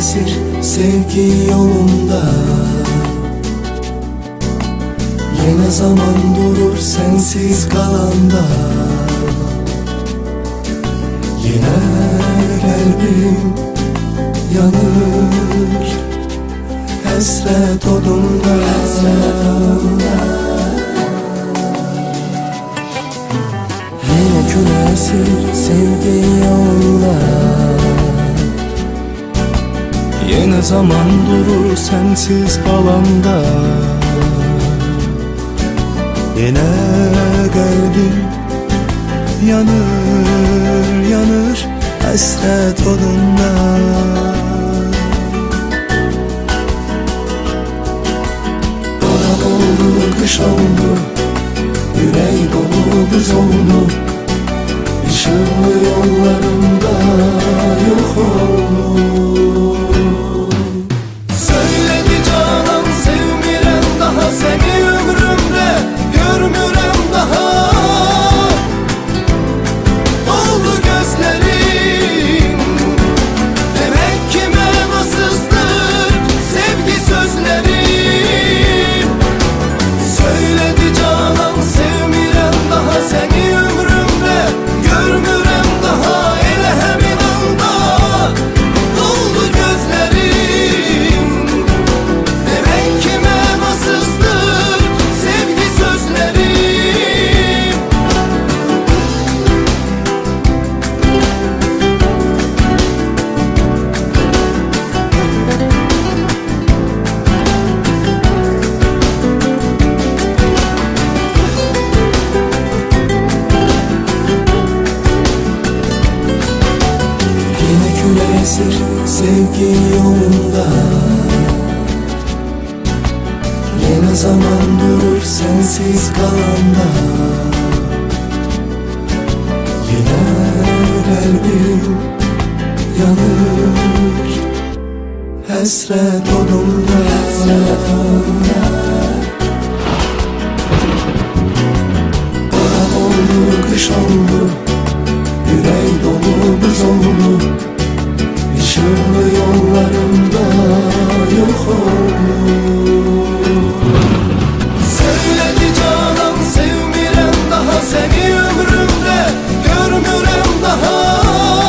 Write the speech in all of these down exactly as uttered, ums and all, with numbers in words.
esir sevgi yolunda. Yine zaman durur sensiz kalanda. Yine kalbim yanır hasret odunda. Yine kül esir sevgi yolunda. Yine zaman durur sensiz kalanda. Yine kalbim yanır yanır hasret odunda. Orak oldu, kış oldu, yürek dolu buz oldu. Işıklı yollarımda yok oldu. Söyledi canım sevmirem daha seni ömrümde görmürem daha. Doldu gözlerim demek ki menasızdır sevgi sözlerim. Söyledi canım sevmirem daha seni ömrümde görmürem daha. Ele hemin anda doldu gözlerim demek ki menasızdır sevgi sözlerim. Yine kül esir sevgi yolunda. Yine zaman durur sensiz kalanda. Yine kalbim yanır hasret odunda. Orak oldu, kış oldu, yürek dolu buz oldu. Işıklı yollarımda yok oldu. Söyledi canım sevmirem daha seni ömrümde görmürem daha.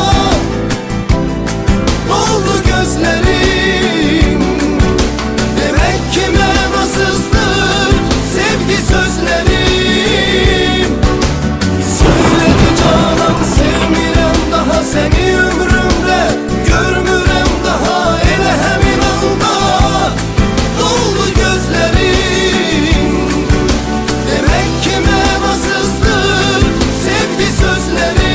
Doldu gözlerim demek ki menasızdır sevgi sözlerim. Söyledi canım sevmirem daha seni ömrümde görmürem daha. Ele hemin anda doldu gözlerim demek ki menasızdır sevgi sözlerim.